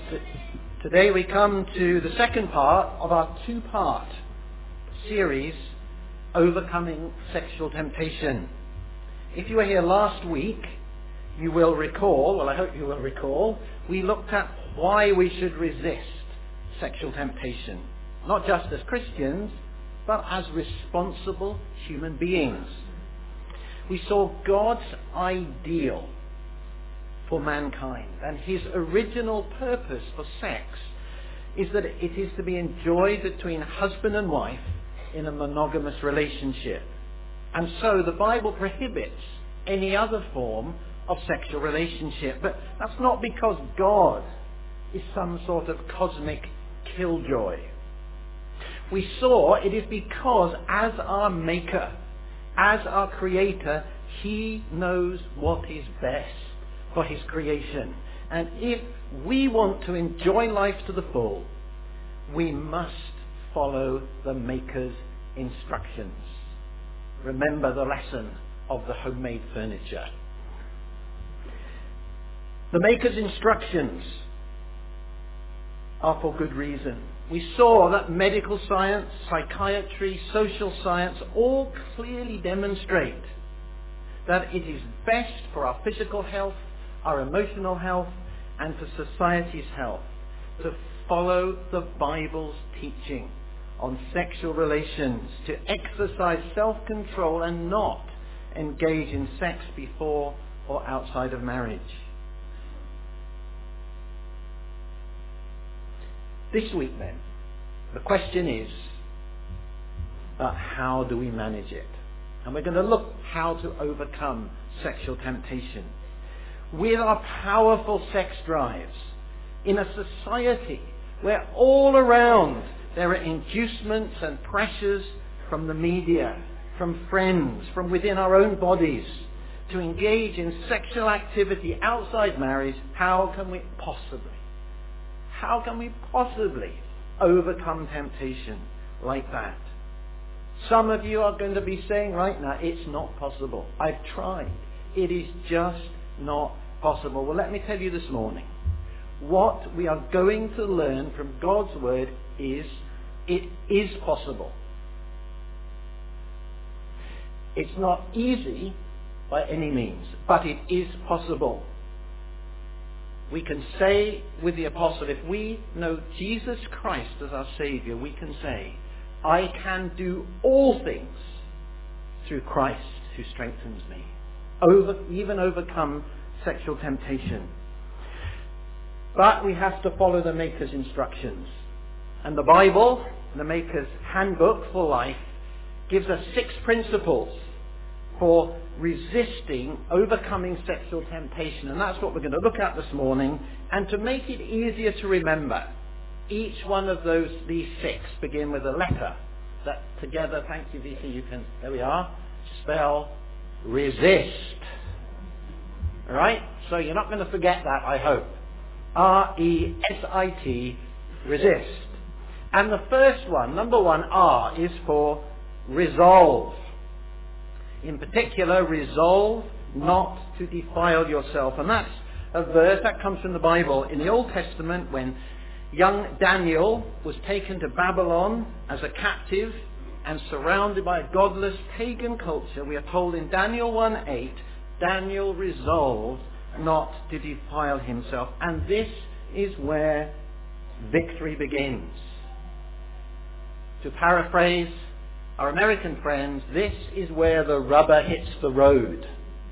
Today we come to the second part of our two-part series, Overcoming Sexual Temptation. If you were here last week, you will recall, well I hope you will recall, we looked at why we should resist sexual temptation. Not just as Christians, but as responsible human beings. We saw God's ideal for mankind, and his original purpose for sex is that it is to be enjoyed between husband and wife in a monogamous relationship. And so the Bible prohibits any other form of sexual relationship. But that's not because God is some sort of cosmic killjoy. We saw it is because as our Maker, as our Creator, he knows what is best for his creation. And if we want to enjoy life to the full, we must follow the Maker's instructions. Remember the lesson of the homemade furniture. The Maker's instructions are for good reason. We saw that medical science, psychiatry, social science all clearly demonstrate that it is best for our physical health, our emotional health, and for society's health to follow the Bible's teaching on sexual relations, to exercise self-control and not engage in sex before or outside of marriage. This week then, the question is, how do we manage it? And we're going to look how to overcome sexual temptation. With our powerful sex drives, in a society where all around there are inducements and pressures from the media, from friends, from within our own bodies, to engage in sexual activity outside marriage, how can we possibly overcome temptation like that? Some of you are going to be saying right now, it's not possible. I've tried. It is just not possible. Well, let me tell you this morning, what we are going to learn from God's Word is, it is possible. It's not easy by any means, but it is possible. We can say with the apostle, if we know Jesus Christ as our Saviour, we can say, I can do all things through Christ who strengthens me. Even overcome sexual temptation. But we have to follow the Maker's instructions. And the Bible, the Maker's handbook for life, gives us 6 principles for resisting, overcoming sexual temptation. And that's what we're going to look at this morning. And to make it easier to remember, each one of these 6 begin with a letter that together, thank you VC, you can, there we are, spell resist. Alright? So you're not going to forget that, I hope. R-E-S-I-T, resist. And the first one, number 1, R, is for resolve. In particular, resolve not to defile yourself. And that's a verse that comes from the Bible. In the Old Testament, when young Daniel was taken to Babylon as a captive and surrounded by a godless pagan culture, we are told in Daniel 1:8, Daniel resolved not to defile himself. And this is where victory begins. To paraphrase our American friends, this is where the rubber hits the road.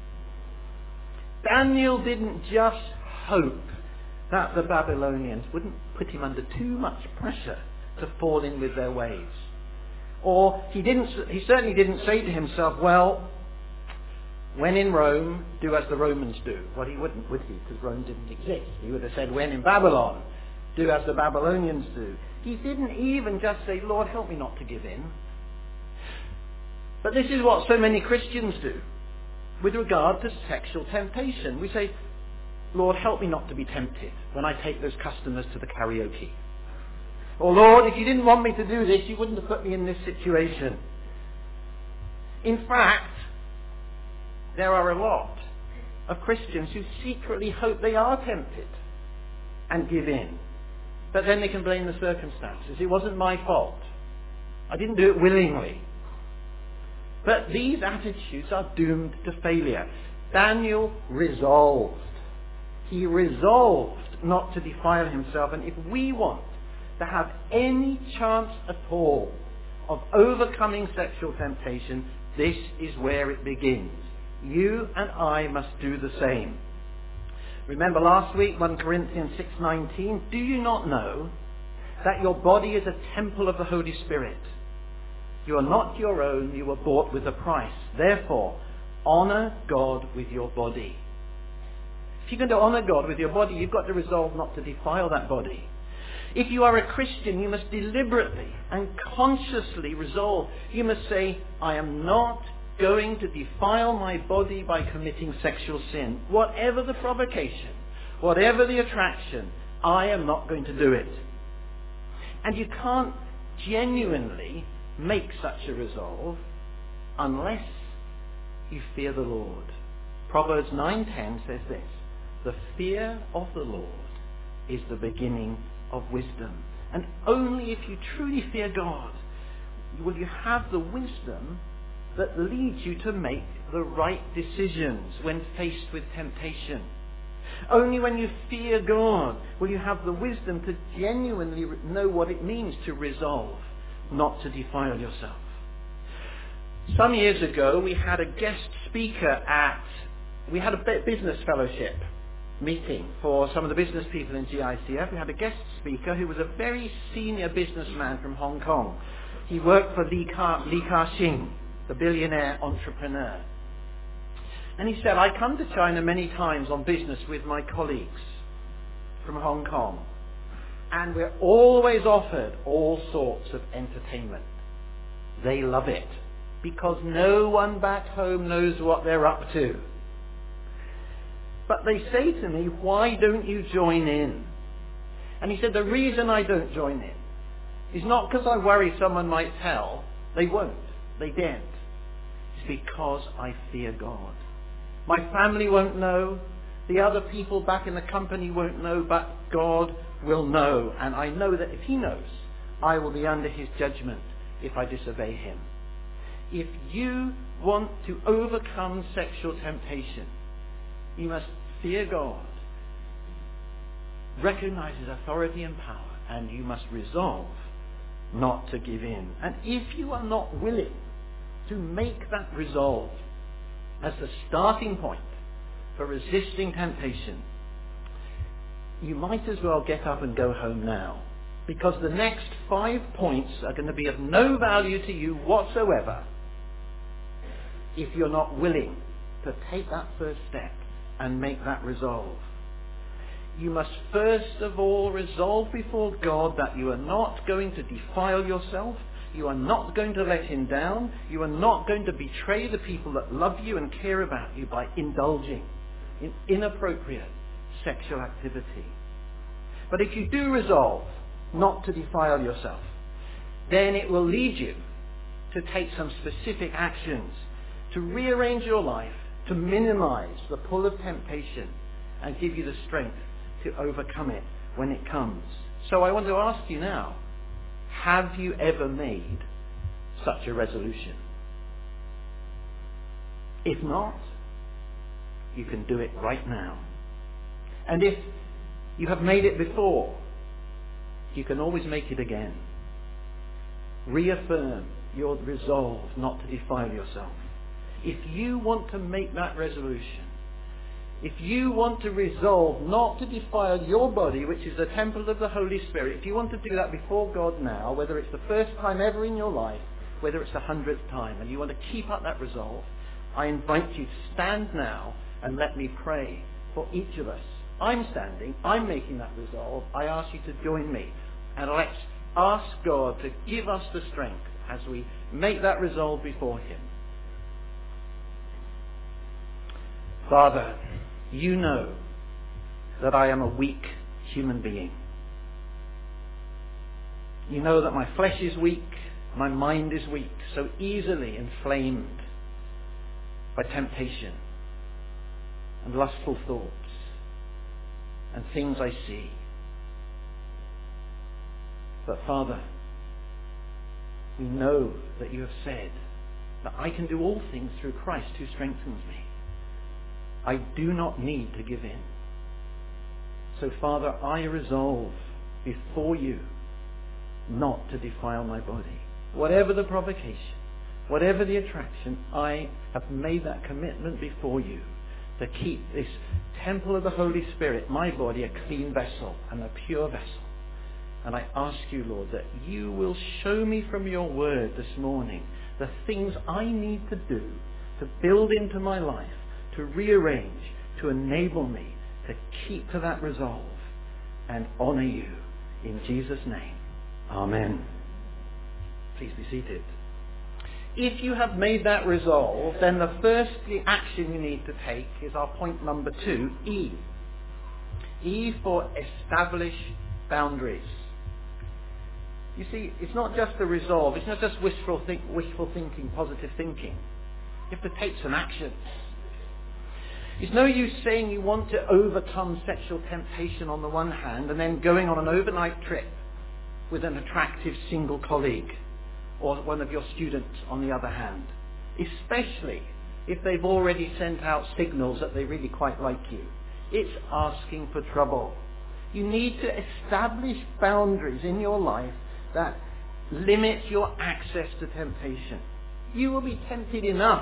Daniel didn't just hope that the Babylonians wouldn't put him under too much pressure to fall in with their ways. Or he certainly didn't say to himself, well, when in Rome, do as the Romans do. Well, he wouldn't, would he? Because Rome didn't exist. He would have said, when in Babylon, do as the Babylonians do. He didn't even just say, Lord, help me not to give in. But this is what so many Christians do with regard to sexual temptation. We say, Lord, help me not to be tempted when I take those customers to the karaoke. Or, Lord, if you didn't want me to do this, you wouldn't have put me in this situation. In fact, there are a lot of Christians who secretly hope they are tempted and give in. But then they can blame the circumstances. It wasn't my fault. I didn't do it willingly. But these attitudes are doomed to failure. Daniel resolved. He resolved not to defile himself. And if we want to have any chance at all of overcoming sexual temptation, this is where it begins. You and I must do the same. Remember last week, 1 Corinthians 6:19, do you not know that your body is a temple of the Holy Spirit? You are not your own, you were bought with a price. Therefore, honor God with your body. If you're going to honor God with your body, you've got to resolve not to defile that body. If you are a Christian, you must deliberately and consciously resolve. You must say, I am not going to defile my body by committing sexual sin. Whatever the provocation, whatever the attraction, I am not going to do it. And you can't genuinely make such a resolve unless you fear the Lord. Proverbs 9:10 says this, the fear of the Lord is the beginning of wisdom. And only if you truly fear God will you have the wisdom that leads you to make the right decisions when faced with temptation. Only when you fear God will you have the wisdom to genuinely know what it means to resolve not to defile yourself. Some years ago we had a guest speaker we had a business fellowship meeting for some of the business people in GICF. We had a guest speaker who was a very senior businessman from Hong Kong. He worked for Li Ka-shing, the billionaire entrepreneur. And he said, I come to China many times on business with my colleagues from Hong Kong. And we're always offered all sorts of entertainment. They love it because no one back home knows what they're up to. But they say to me, why don't you join in? And he said, the reason I don't join in is not because I worry someone might tell. They won't. They daren't. It's because I fear God. My family won't know. The other people back in the company won't know, but God will know. And I know that if he knows, I will be under his judgment if I disobey him. If you want to overcome sexual temptation, you must fear God, recognize his authority and power, and you must resolve not to give in. And if you are not willing to make that resolve as the starting point for resisting temptation, you might as well get up and go home now, because the next 5 points are going to be of no value to you whatsoever if you're not willing to take that first step and make that resolve. You must first of all resolve before God that you are not going to defile yourself. You are not going to let him down. You are not going to betray the people that love you and care about you by indulging in inappropriate sexual activity. But if you do resolve not to defile yourself, then it will lead you to take some specific actions to rearrange your life, to minimize the pull of temptation and give you the strength to overcome it when it comes. So I want to ask you now, have you ever made such a resolution? If not, you can do it right now. And if you have made it before, you can always make it again. Reaffirm your resolve not to defile yourself. If you want to make that resolution, if you want to resolve not to defile your body, which is the temple of the Holy Spirit, if you want to do that before God now, whether it's the first time ever in your life, whether it's the 100th time, and you want to keep up that resolve, I invite you to stand now and let me pray for each of us. I'm standing, I'm making that resolve. I ask you to join me, and let's ask God to give us the strength as we make that resolve before him. Father, you know that I am a weak human being. You know that my flesh is weak, my mind is weak, so easily inflamed by temptation and lustful thoughts and things I see. But Father, we know that you have said that I can do all things through Christ who strengthens me. I do not need to give in. So Father, I resolve before you not to defile my body. Whatever the provocation, whatever the attraction, I have made that commitment before you to keep this temple of the Holy Spirit, my body, a clean vessel and a pure vessel. And I ask you, Lord, that you will show me from your word this morning the things I need to do to build into my life, to rearrange, to enable me to keep to that resolve and honour you. In Jesus' name, amen. Please be seated. If you have made that resolve, then the first action you need to take is our point number 2, E. E for establish boundaries. You see, it's not just a resolve, it's not just wishful thinking, positive thinking. You have to take some actions. It's no use saying you want to overcome sexual temptation on the one hand and then going on an overnight trip with an attractive single colleague or one of your students on the other hand, especially if they've already sent out signals that they really quite like you. It's asking for trouble. You need to establish boundaries in your life that limit your access to temptation. You will be tempted enough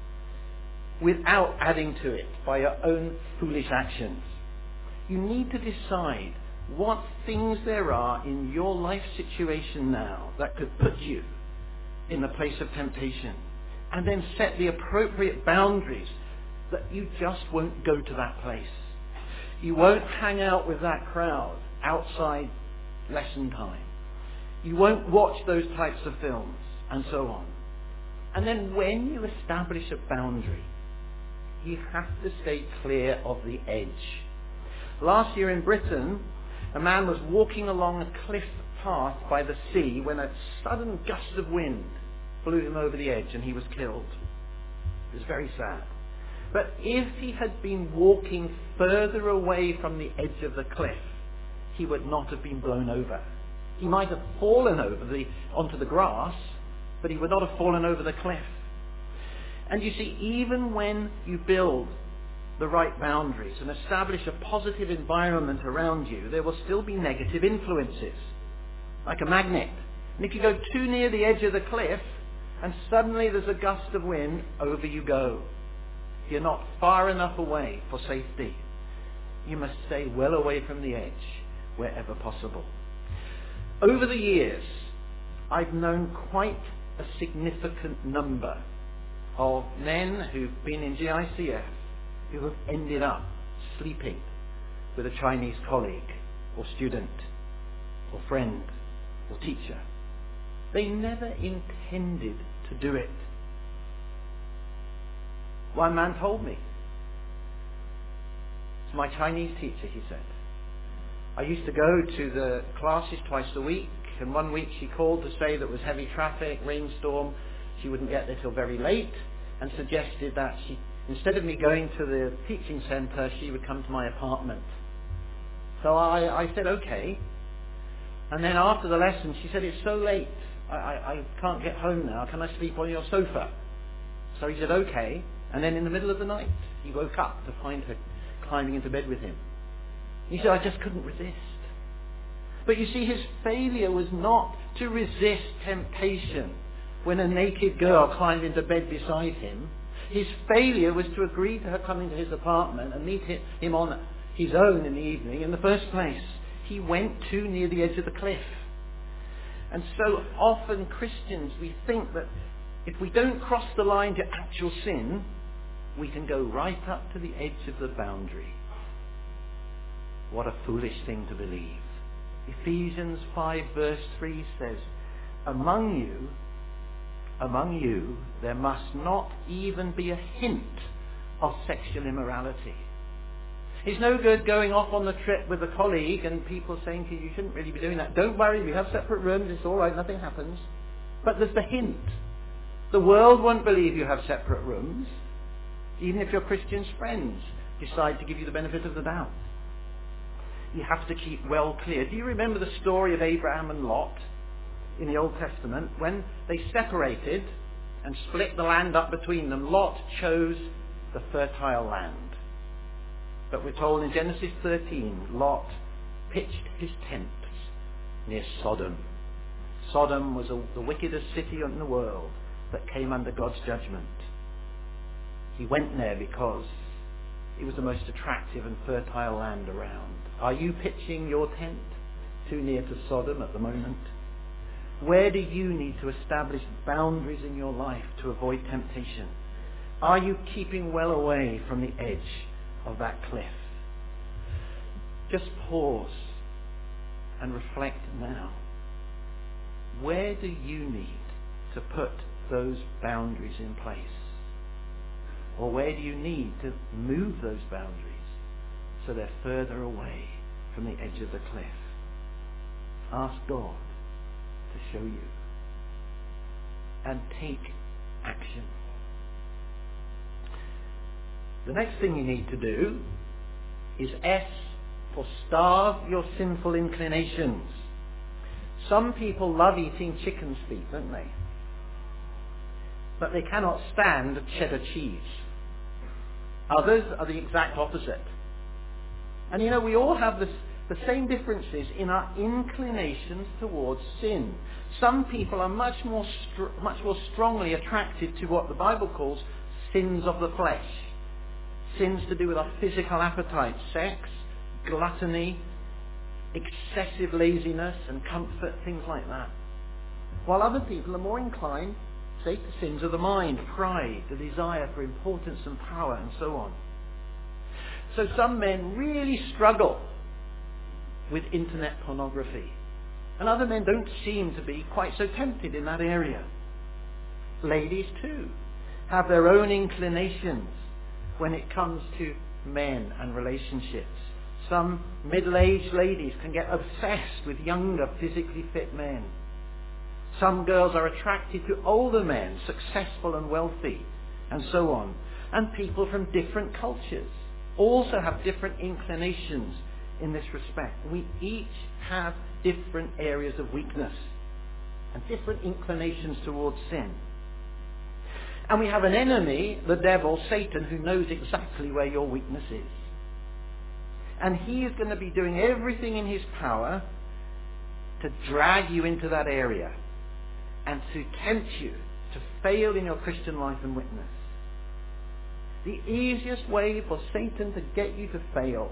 without adding to it by your own foolish actions. You need to decide what things there are in your life situation now that could put you in the place of temptation, and then set the appropriate boundaries that you just won't go to that place. You won't hang out with that crowd outside lesson time. You won't watch those types of films, and so on. And then when you establish a boundary, you have to stay clear of the edge. Last year in Britain, a man was walking along a cliff path by the sea when a sudden gust of wind blew him over the edge and he was killed. It was very sad. But if he had been walking further away from the edge of the cliff, he would not have been blown over. He might have fallen onto the grass, but he would not have fallen over the cliff. And you see, even when you build the right boundaries and establish a positive environment around you, there will still be negative influences, like a magnet. And if you go too near the edge of the cliff, and suddenly there's a gust of wind, over you go. You're not far enough away for safety. You must stay well away from the edge wherever possible. Over the years, I've known quite a significant number of men who've been in GICF who have ended up sleeping with a Chinese colleague or student or friend or teacher. They never intended to do it. One man told me, it's my Chinese teacher, he said. I used to go to the classes twice a week, and one week she called to say that it was heavy traffic, rainstorm, she wouldn't get there till very late, and suggested that instead of me going to the teaching centre, she would come to my apartment. So I said, okay. And then after the lesson, she said, it's so late, I can't get home now, can I sleep on your sofa? So he said, okay. And then in the middle of the night, he woke up to find her climbing into bed with him. He said, I just couldn't resist. But you see, his failure was not to resist temptation when a naked girl climbed into bed beside him. His failure was to agree to her coming to his apartment and meet him on his own in the evening. In the first place, he went too near the edge of the cliff. And so often Christians, we think that if we don't cross the line to actual sin, we can go right up to the edge of the boundary. What a foolish thing to believe. Ephesians 5 verse 3 says, Among you, there must not even be a hint of sexual immorality. It's no good going off on the trip with a colleague and people saying to you, you shouldn't really be doing that. Don't worry, we have separate rooms, it's all right, nothing happens. But there's the hint. The world won't believe you have separate rooms, even if your Christian friends decide to give you the benefit of the doubt. you have to keep well clear. Do you remember the story of Abraham and Lot in the Old Testament? When they separated and split the land up between them, Lot chose the fertile land. But we're told in Genesis 13, Lot pitched his tents near Sodom. Sodom was the wickedest city in the world that came under God's judgment. He went there because it was the most attractive and fertile land around. Are you pitching your tent too near to Sodom at the moment? Where do you need to establish boundaries in your life to avoid temptation? Are you keeping well away from the edge of that cliff? Just pause and reflect now. Where do you need to put those boundaries in place? Or where do you need to move those boundaries so they're further away from the edge of the cliff? Ask God to show you. And take action. The next thing you need to do is S for starve your sinful inclinations. Some people love eating chicken's feet, don't they? But they cannot stand cheddar cheese. Others are the exact opposite. And you know, we all have the same differences in our inclinations towards sin. Some people are much more strongly attracted to what the Bible calls sins of the flesh. Sins to do with our physical appetite, sex, gluttony, excessive laziness and comfort, things like that. While other people are more inclined, say, to sins of the mind, pride, the desire for importance and power, and so on. So some men really struggle with internet pornography, and other men don't seem to be quite so tempted in that area. Ladies too have their own inclinations when it comes to men and relationships. Some middle-aged ladies can get obsessed with younger, physically fit men. Some girls are attracted to older men, successful and wealthy, and so on. And people from different cultures also have different inclinations in this respect. We each have different areas of weakness and different inclinations towards sin. And we have an enemy, the devil, Satan, who knows exactly where your weakness is. And he is going to be doing everything in his power to drag you into that area and to tempt you to fail in your Christian life and witness. The easiest way for Satan to get you to fail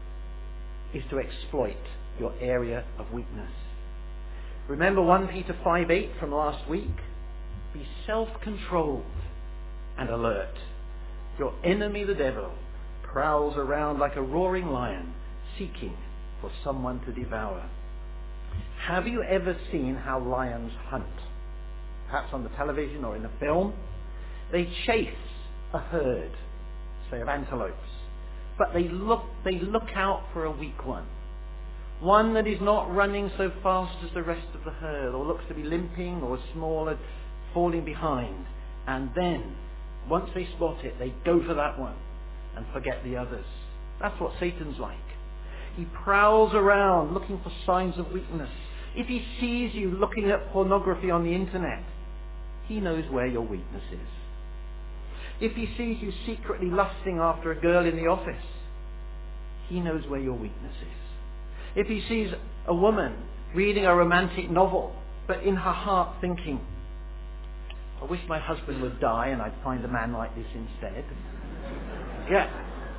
is to exploit your area of weakness. Remember 1 Peter 5:8 from last week? Be self-controlled and alert. Your enemy, the devil, prowls around like a roaring lion, seeking for someone to devour. Have you ever seen how lions hunt? Perhaps on the television or in a film. They chase a herd, say of antelopes, but they look out for a weak one that is not running so fast as the rest of the herd, or looks to be limping or smaller, falling behind. And then, once they spot it, they go for that one and forget the others. That's what Satan's like. He prowls around looking for signs of weakness. If he sees you looking at pornography on the internet, he knows where your weakness is. If he sees you secretly lusting after a girl in the office, he knows where your weakness is. If he sees a woman reading a romantic novel, but in her heart thinking, I wish my husband would die and I'd find a man like this instead. Yeah.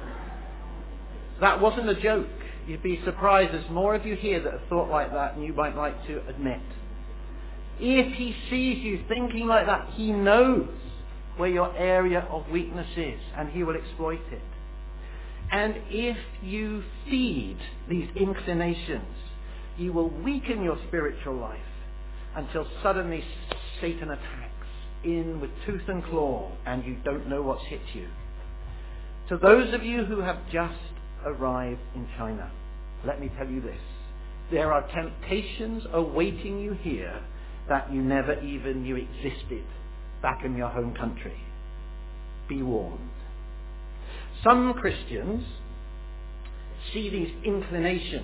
That wasn't a joke. You'd be surprised. There's more of you here that have thought like that than you might like to admit. If he sees you thinking like that, he knows where your area of weakness is, and he will exploit it. And if you feed these inclinations, you will weaken your spiritual life until suddenly Satan attacks in with tooth and claw, and you don't know what's hit you. To those of you who have just arrived in China, let me tell you this. There are temptations awaiting you here that you never even knew existed back in your home country. Be warned. Some Christians see these inclinations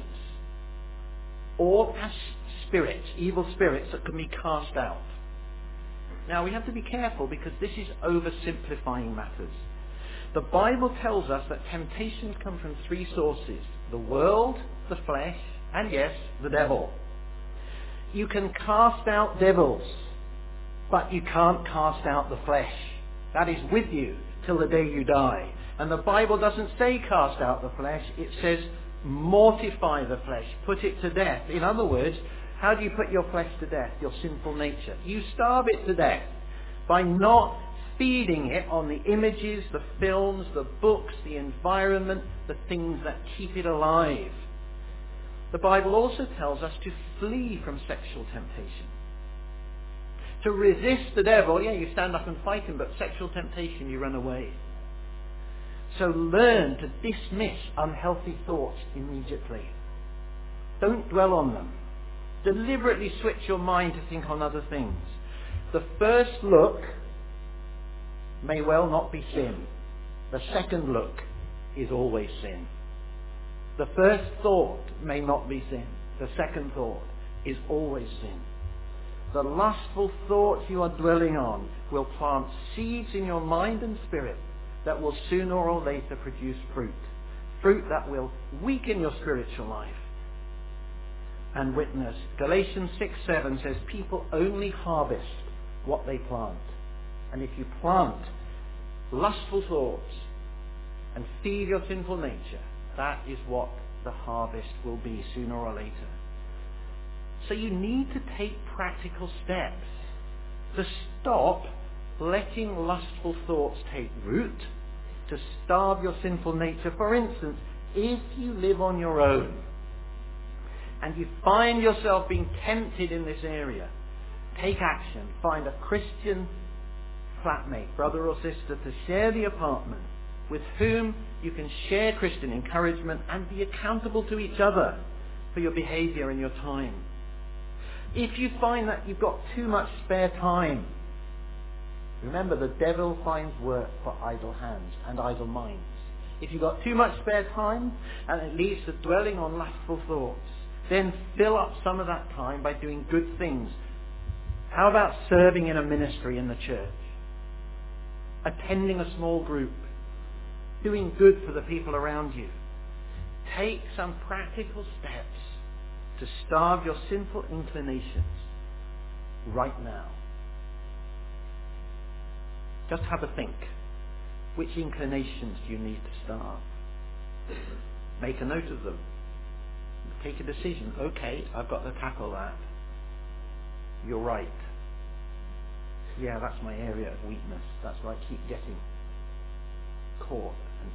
all as spirits, evil spirits that can be cast out. Now we have to be careful because this is oversimplifying matters. The Bible tells us that temptations come from three sources: the world, the flesh, and yes, the devil. You can cast out devils, but you can't cast out the flesh. That is with you till the day you die. And the Bible doesn't say cast out the flesh, it says mortify the flesh, put it to death. In other words, how do you put your flesh to death, your sinful nature? You starve it to death by not feeding it on the images, the films, the books, the environment, the things that keep it alive. The Bible also tells us to flee from sexual temptation. To resist the devil, you stand up and fight him, but sexual temptation, you run away. So learn to dismiss unhealthy thoughts immediately. Don't dwell on them. Deliberately switch your mind to think on other things. The first look may well not be sin. The second look is always sin. The first thought may not be sin. The second thought is always sin. The lustful thoughts you are dwelling on will plant seeds in your mind and spirit that will sooner or later produce fruit. Fruit that will weaken your spiritual life and witness. Galatians 6:7 says people only harvest what they plant. And if you plant lustful thoughts and feed your sinful nature, that is what the harvest will be sooner or later. So you need to take practical steps to stop letting lustful thoughts take root, to starve your sinful nature. For instance, if you live on your own and you find yourself being tempted in this area, take action. Find a Christian flatmate, brother or sister, to share the apartment, with whom you can share Christian encouragement and be accountable to each other for your behavior and your time. If you find that you've got too much spare time, remember the devil finds work for idle hands and idle minds. If you've got too much spare time and it leads to dwelling on lustful thoughts, then fill up some of that time by doing good things. How about serving in a ministry in the church? Attending a small group? Doing good for the people around you? Take some practical steps to starve your sinful inclinations right now. Just have a think. Which inclinations do you need to starve? Make a note of them. Take a decision. Okay, I've got to tackle that. You're right. Yeah, that's my area of weakness. That's where I keep getting caught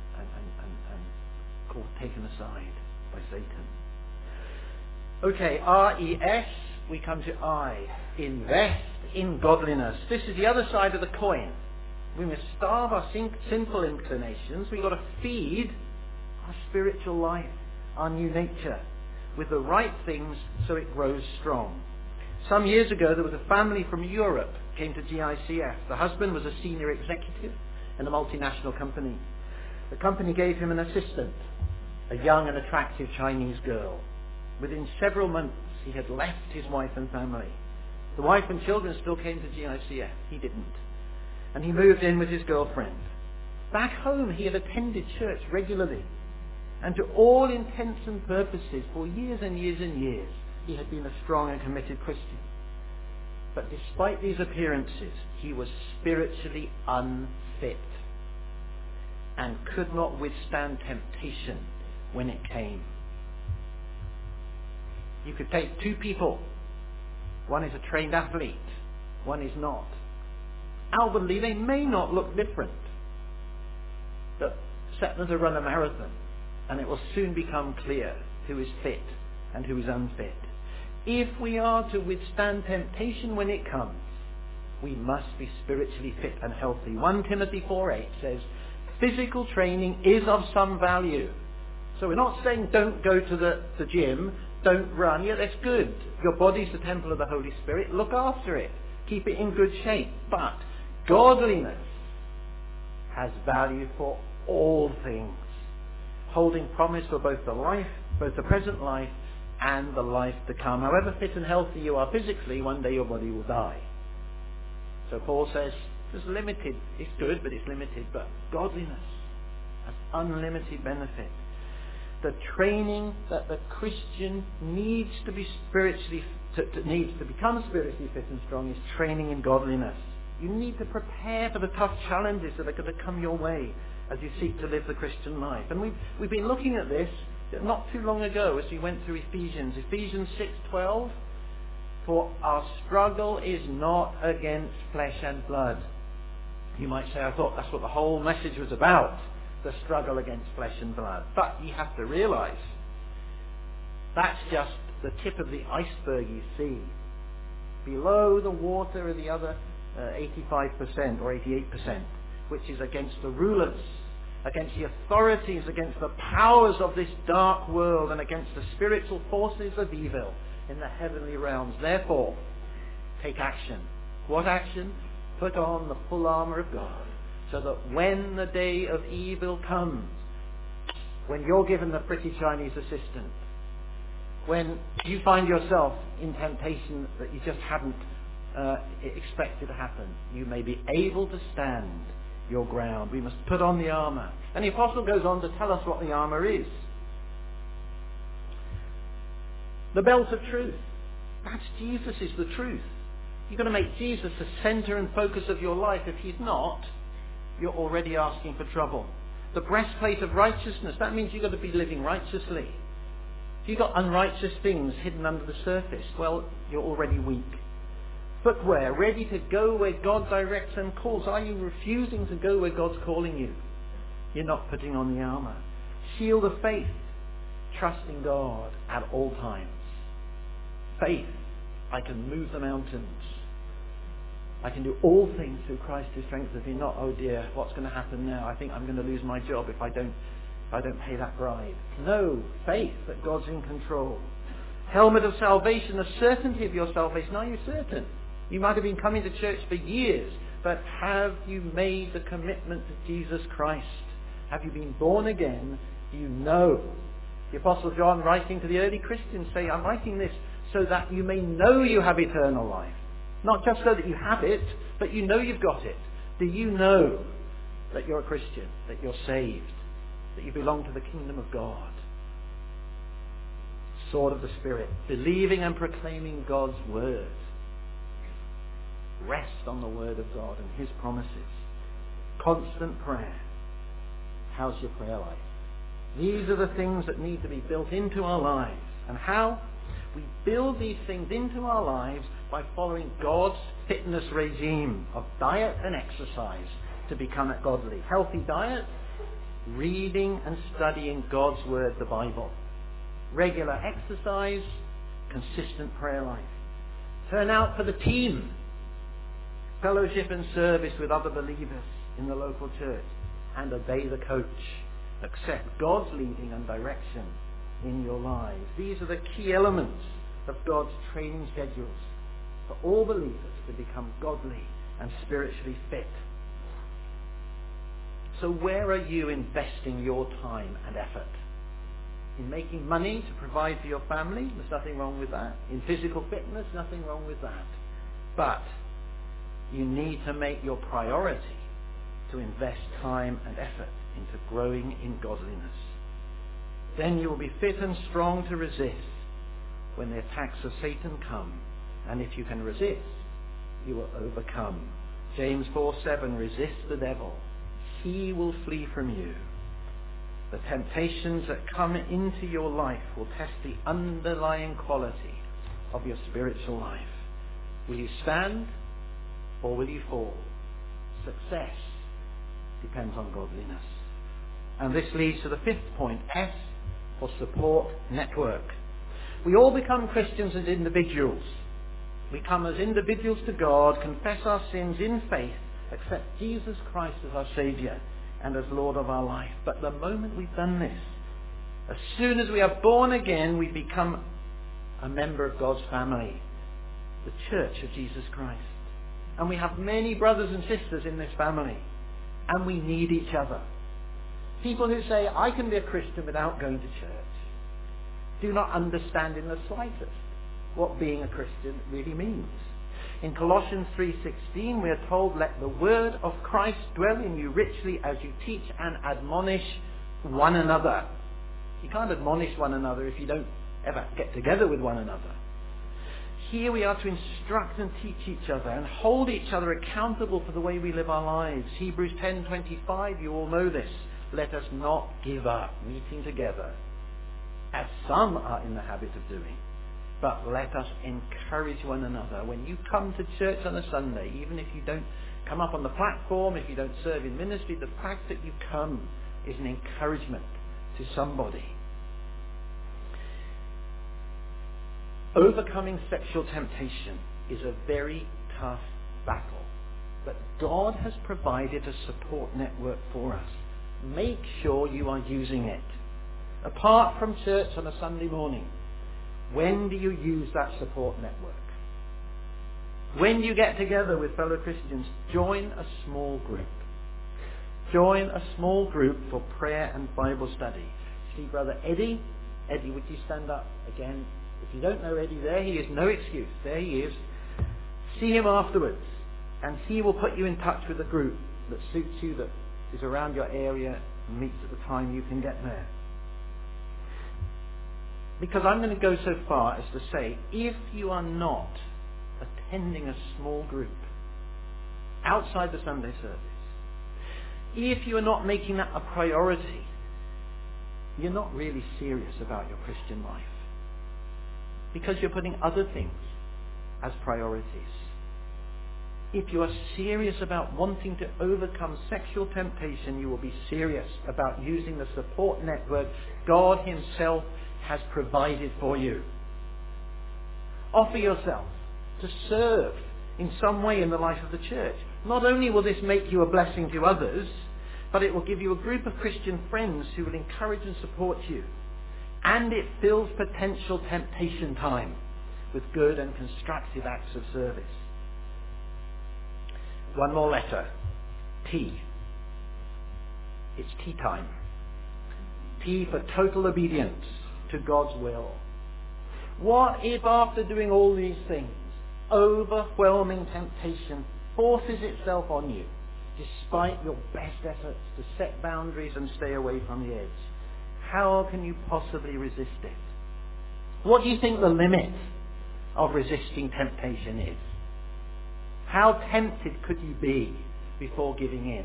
and caught, taken aside by Satan. Okay, R-E-S, we come to I. Invest in godliness. This is the other side of the coin. We must starve our sinful inclinations. We've got to feed our spiritual life, our new nature, with the right things so it grows strong. Some years ago, there was a family from Europe came to GICF. The husband was a senior executive in a multinational company. The company gave him an assistant, a young and attractive Chinese girl. Within several months, he had left his wife and family. The wife and children still came to GICF. He didn't. And he moved in with his girlfriend. Back home, he had attended church regularly. And to all intents and purposes, for years and years and years, he had been a strong and committed Christian. But despite these appearances, he was spiritually unfit and could not withstand temptation when it came. You could take two people. One is a trained athlete. One is not. Outwardly, they may not look different. But set them to run a marathon, and it will soon become clear who is fit and who is unfit. If we are to withstand temptation when it comes, we must be spiritually fit and healthy. 1 Timothy 4:8 says, physical training is of some value. So we're not saying don't go to the gym, don't run. Yeah, that's good. Your body's the temple of the Holy Spirit. Look after it. Keep it in good shape. But godliness has value for all things. holding promise for both the present life and the life to come. However fit and healthy you are physically, one day your body will die. So Paul says, it's limited. It's good, but it's limited. But godliness has unlimited benefit. The training that the Christian needs to be needs to become spiritually fit and strong is training in godliness. You need to prepare for the tough challenges that are going to come your way as you seek to live the Christian life. And we've been looking at this not too long ago as we went through Ephesians 6:12. For our struggle is not against flesh and blood. You might say, I thought that's what the whole message was about, the struggle against flesh and blood. But you have to realize that's just the tip of the iceberg you see. Below the water are the other 85% or 88%, which is against the rulers, against the authorities, against the powers of this dark world, and against the spiritual forces of evil in the heavenly realms. Therefore, take action. What action? Put on the full armour of God, so that when the day of evil comes, when you're given the pretty Chinese assistant, when you find yourself in temptation that you just hadn't expected to happen, you may be able to stand your ground. We must put on the armour. And the apostle goes on to tell us what the armour is. The belt of truth. That's Jesus is the truth. You've got to make Jesus the centre and focus of your life. If he's not, you're already asking for trouble. The breastplate of righteousness. That means you've got to be living righteously. If you've got unrighteous things hidden under the surface, well, you're already weak. Footwear, ready to go where God directs and calls. Are you refusing to go where God's calling you? You're not putting on the armour. Shield of faith. Trusting God at all times. Faith. I can move the mountains. I can do all things through Christ who strengthens me. Not, oh dear, what's going to happen now? I think I'm going to lose my job if I don't pay that bribe. No, faith that God's in control. Helmet of salvation, the certainty of your salvation. Are you certain? You might have been coming to church for years, but have you made the commitment to Jesus Christ? Have you been born again? You know. The Apostle John, writing to the early Christians, say, I'm writing this so that you may know you have eternal life. Not just so that you have it, but you know you've got it. Do you know that you're a Christian, that you're saved, that you belong to the kingdom of God? Sword of the Spirit, believing and proclaiming God's word. Rest on the word of God and his promises. Constant prayer. How's your prayer life? These are the things that need to be built into our lives. And how? We build these things into our lives by following God's fitness regime of diet and exercise to become godly. Healthy diet, reading and studying God's word, the Bible. Regular exercise, consistent prayer life. Turn out for the team. Fellowship and service with other believers in the local church. And obey the coach. Accept God's leading and direction in your lives. These are the key elements of God's training schedules for all believers to become godly and spiritually fit. So where are you investing your time and effort? In making money to provide for your family? There's nothing wrong with that. In physical fitness? Nothing wrong with that. But you need to make your priority to invest time and effort into growing in godliness. Then you will be fit and strong to resist when the attacks of Satan come. And if you can resist, you will overcome. James 4:7, resist the devil. He will flee from you. The temptations that come into your life will test the underlying quality of your spiritual life. Will you stand or will you fall? Success depends on godliness. And this leads to the fifth point, S for support network. We all become Christians as individuals. We come as individuals to God, confess our sins in faith, accept Jesus Christ as our Saviour and as Lord of our life. But the moment we've done this, as soon as we are born again, we become a member of God's family, the Church of Jesus Christ. And we have many brothers and sisters in this family, and we need each other. People who say, I can be a Christian without going to church, do not understand in the slightest what being a Christian really means. In Colossians 3:16 we are told, let the word of Christ dwell in you richly as you teach and admonish one another. You can't admonish one another if you don't ever get together with one another. Here we are to instruct and teach each other and hold each other accountable for the way we live our lives. Hebrews 10:25, you all know this. Let us not give up meeting together, as some are in the habit of doing, but let us encourage one another. When you come to church on a Sunday, even if you don't come up on the platform, if you don't serve in ministry, the fact that you come is an encouragement to somebody. Overcoming sexual temptation is a very tough battle, but God has provided a support network for us. Make sure you are using it. Apart from church on a Sunday morning, when do you use that support network? When you get together with fellow Christians, join a small group. Join a small group for prayer and Bible study. See Brother Eddie? Eddie, would you stand up again? If you don't know Eddie, there he is. No excuse. There he is. See him afterwards, and he will put you in touch with a group that suits you, that is around your area and meets at the time you can get there. Because I'm going to go so far as to say, if you are not attending a small group outside the Sunday service, if you are not making that a priority, you're not really serious about your Christian life. Because you're putting other things as priorities. If you are serious about wanting to overcome sexual temptation, you will be serious about using the support network God Himself has provided for you. Offer yourself to serve in some way in the life of the church. Not only will this make you a blessing to others, but it will give you a group of Christian friends who will encourage and support you. And it fills potential temptation time with good and constructive acts of service. One more letter. T. It's tea time. T for total obedience to God's will. What if after doing all these things, overwhelming temptation forces itself on you, despite your best efforts to set boundaries and stay away from the edge? How can you possibly resist it? What do you think the limit of resisting temptation is? How tempted could you be before giving in?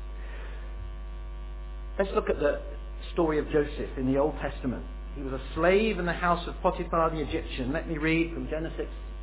Let's look at the story of Joseph in the Old Testament. He was a slave in the house of Potiphar the Egyptian. Let me read from Genesis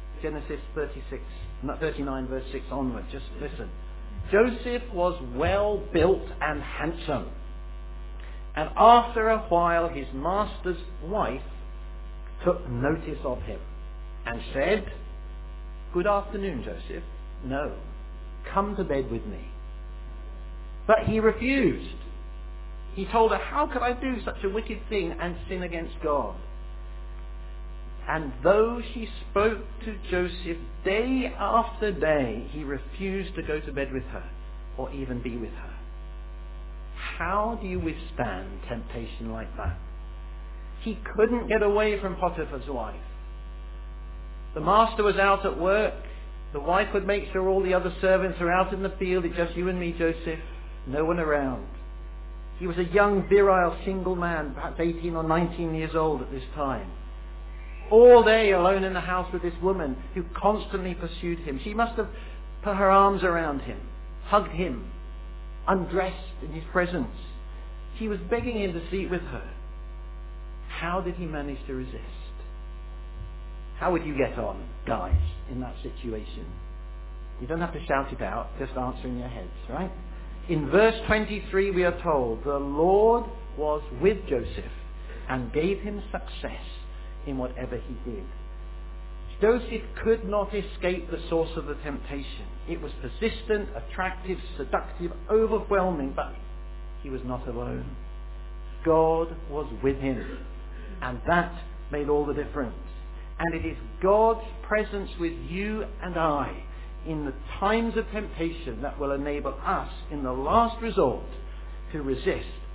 39 verse 6 onward. Just listen. Joseph was well built and handsome. And after a while his master's wife took notice of him and said, "Good afternoon, Joseph. No, come to bed with me." But he refused. He told her, "How could I do such a wicked thing and sin against God?" And though she spoke to Joseph day after day, he refused to go to bed with her or even be with her. How do you withstand temptation like that? He couldn't get away from Potiphar's wife. The master was out at work. The wife would make sure all the other servants are out in the field. It's just you and me, Joseph. No one around. He was a young, virile, single man, perhaps 18 or 19 years old at this time. All day alone in the house with this woman who constantly pursued him. She must have put her arms around him, hugged him, undressed in his presence. She was begging him to sleep with her. How did he manage to resist? How would you get on, guys, in that situation? You don't have to shout it out, just answer in your heads, right? In verse 23 we are told, the Lord was with Joseph and gave him success in whatever he did. Joseph could not escape the source of the temptation. It was persistent, attractive, seductive, overwhelming, but he was not alone. God was with him, and that made all the difference. And it is God's presence with you and I in the times of temptation that will enable us, in the last resort, to resist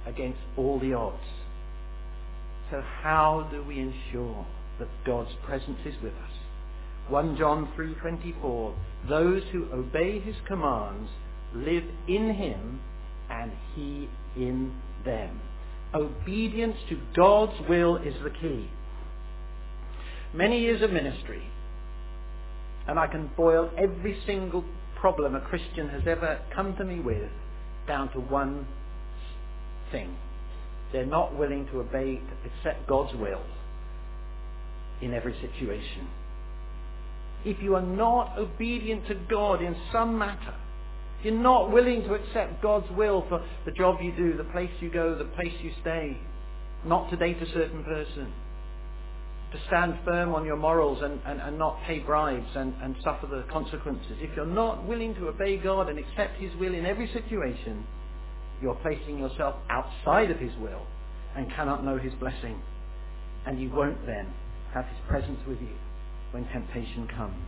against all the odds. So how do we ensure that God's presence is with us? 1 John 3:24, those who obey his commands live in him and he in them. Obedience to God's will is the key. Many years of ministry, and I can boil every single problem a Christian has ever come to me with down to one thing. They're not willing to accept God's will in every situation. If you are not obedient to God in some matter, if you're not willing to accept God's will for the job you do, the place you go, the place you stay, not to date a certain person, to stand firm on your morals and not pay bribes and suffer the consequences. If you're not willing to obey God and accept his will in every situation, you're placing yourself outside of his will and cannot know his blessing. And you won't then have his presence with you when temptation comes.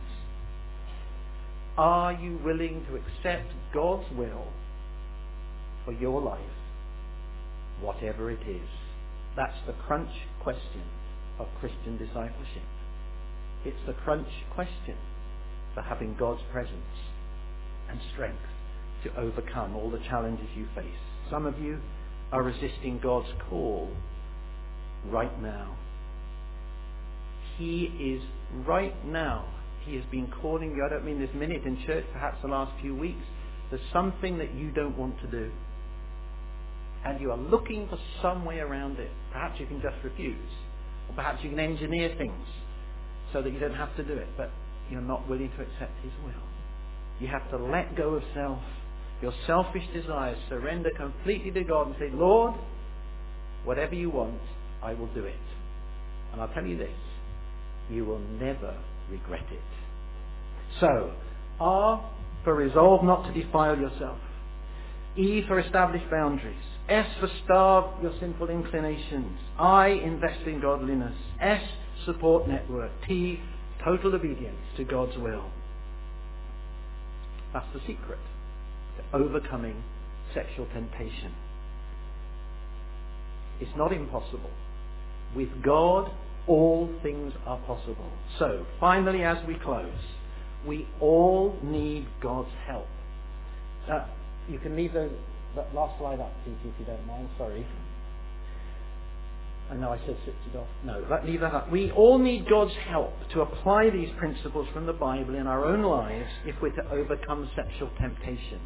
Are you willing to accept God's will for your life, whatever it is? That's the crunch question of Christian discipleship. It's the crunch question for having God's presence and strength to overcome all the challenges you face. Some of you are resisting God's call right now. He is right now. He has been calling you. I don't mean this minute in church, perhaps the last few weeks. There's something that you don't want to do. And you are looking for some way around it. Perhaps you can just refuse. Or perhaps you can engineer things so that you don't have to do it. But you're not willing to accept his will. You have to let go of self. Your selfish desires, surrender completely to God and say, Lord, whatever you want, I will do it. And I'll tell you this, you will never regret it. So, R for resolve not to defile yourself. E for establish boundaries. S for starve your sinful inclinations. I invest in godliness. S support network. T total obedience to God's will. That's the secret to overcoming sexual temptation. It's not impossible. With God, all things are possible. So, finally, as we close, we all need God's help. You can leave that last slide up, Titi, if you don't mind. Sorry. I know I said switch it off. No, leave that up. We all need God's help to apply these principles from the Bible in our own lives if we're to overcome sexual temptation.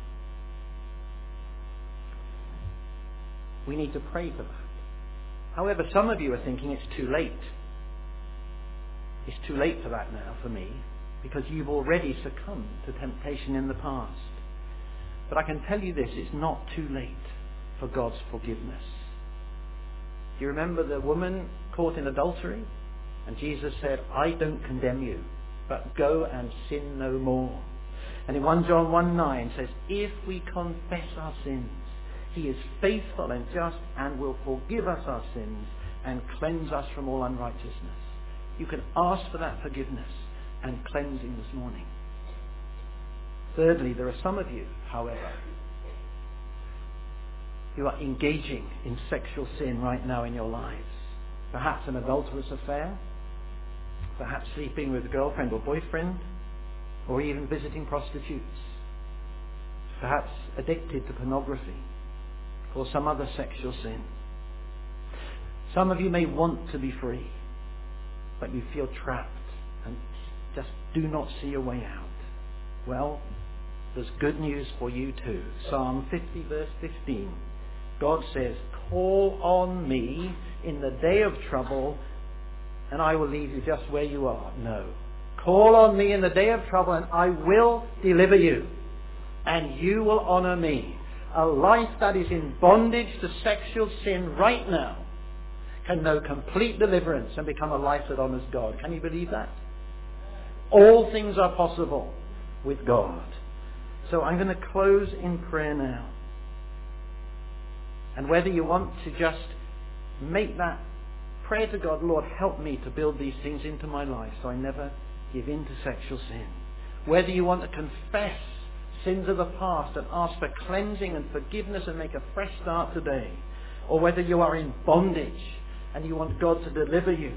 We need to pray for that. However, some of you are thinking it's too late. It's too late for that now for me, because you've already succumbed to temptation in the past. But I can tell you this, it's not too late for God's forgiveness. Do you remember the woman caught in adultery? And Jesus said, I don't condemn you, but go and sin no more. And in 1 John 1:9 says, if we confess our sins, he is faithful and just and will forgive us our sins and cleanse us from all unrighteousness. You can ask for that forgiveness and cleansing this morning. Thirdly, there are some of you, however, who are engaging in sexual sin right now in your lives. Perhaps an adulterous affair, perhaps sleeping with a girlfriend or boyfriend, or even visiting prostitutes, perhaps addicted to pornography or some other sexual sin. Some of you may want to be free, but you feel trapped and just do not see a way out. Well, there's good news for you too. Psalm 50 verse 15. God says, call on me in the day of trouble and I will leave you just where you are. No. Call on me in the day of trouble and I will deliver you. And you will honor me. A life that is in bondage to sexual sin right now can know complete deliverance and become a life that honors God. Can you believe that? All things are possible with God. So I'm going to close in prayer now. And whether you want to just make that prayer to God, Lord, help me to build these things into my life so I never give in to sexual sin. Whether you want to confess sins of the past and ask for cleansing and forgiveness and make a fresh start today. or whether you are in bondage and you want God to deliver you,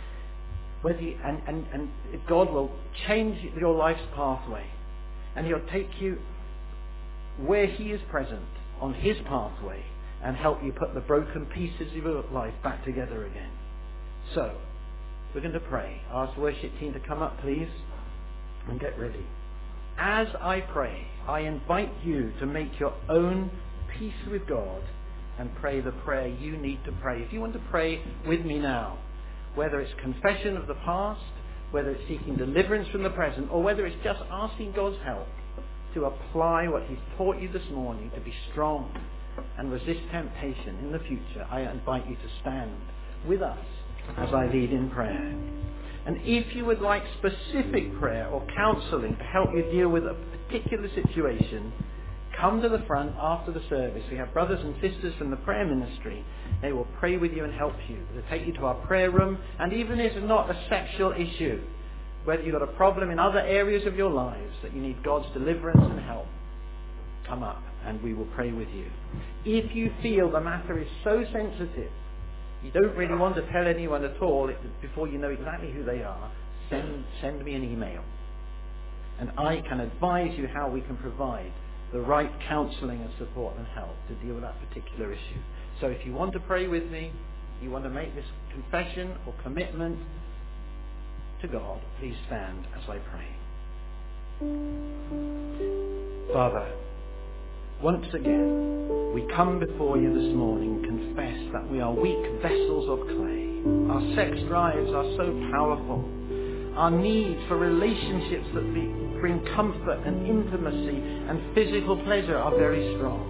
and God will change your life's pathway, and He'll take you where He is present on His pathway and help you put the broken pieces of your life back together again. So, we're going to pray. Ask the worship team to come up, please, and get ready. As I pray, I invite you to make your own peace with God and pray the prayer you need to pray. If you want to pray with me now, whether it's confession of the past, whether it's seeking deliverance from the present, or whether it's just asking God's help to apply what He's taught you this morning to be strong and resist temptation in the future, I invite you to stand with us as I lead in prayer. And if you would like specific prayer or counselling to help you deal with a particular situation, come to the front after the service. We have brothers and sisters from the prayer ministry. They will pray with you and help you. They'll take you to our prayer room. And even if it's not a sexual issue, whether you've got a problem in other areas of your lives that you need God's deliverance and help, come up and we will pray with you. If you feel the matter is so sensitive, you don't really want to tell anyone at all before you know exactly who they are, send me an email. And I can advise you how we can provide the right counselling and support and help to deal with that particular issue. So if you want to pray with me, you want to make this confession or commitment to God, please stand as I pray. Father, once again, we come before you this morning and confess that we are weak vessels of clay. Our sex drives are so powerful. Our need for relationships that bring comfort and intimacy and physical pleasure are very strong.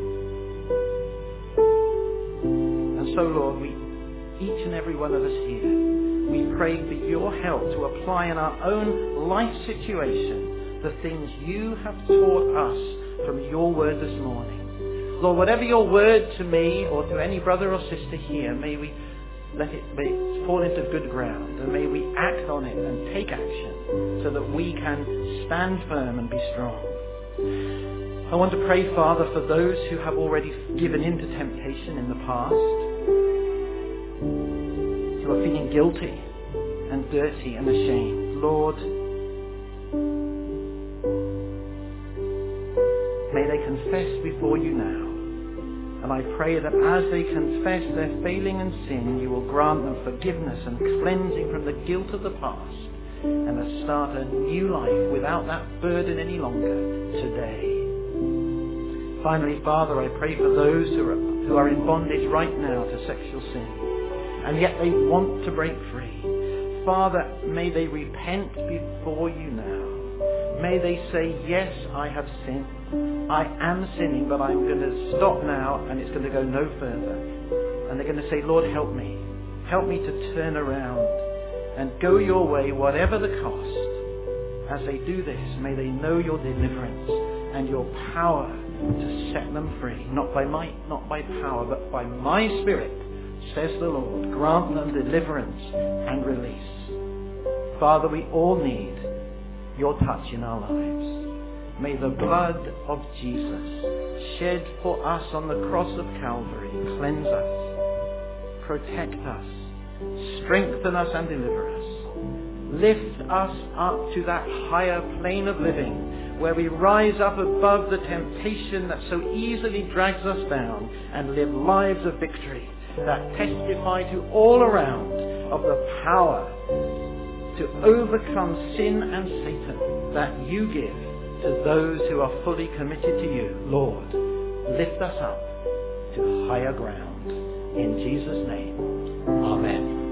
And so, Lord, each and every one of us here, we pray for your help to apply in our own life situation the things you have taught us from your word this morning. Lord, whatever your word to me or to any brother or sister here, may we let it fall into good ground, and may we act on it and take action so that we can stand firm and be strong. I want to pray, Father, for those who have already given in to temptation in the past, who are feeling guilty and dirty and ashamed. Lord, may they confess before you now. And I pray that as they confess their failing and sin, you will grant them forgiveness and cleansing from the guilt of the past, and to start a new life without that burden any longer today. Finally, Father, I pray for those who are in bondage right now to sexual sin, and yet they want to break free. Father, may they repent before you now. May they say, yes, I have sinned. I am sinning, but I'm going to stop now, and it's going to go no further. And they're going to say, Lord, help me. Help me to turn around and go your way, whatever the cost. As they do this, may they know your deliverance and your power to set them free. Not by might, not by power, but by my Spirit, says the Lord. Grant them deliverance and release. Father, we all need your touch in our lives. May the blood of Jesus shed for us on the cross of Calvary cleanse us, protect us, strengthen us and deliver us. Lift us up to that higher plane of living where we rise up above the temptation that so easily drags us down and live lives of victory that testify to all around of the power to overcome sin and Satan that you give to those who are fully committed to you. Lord, lift us up to higher ground. In Jesus' name, amen.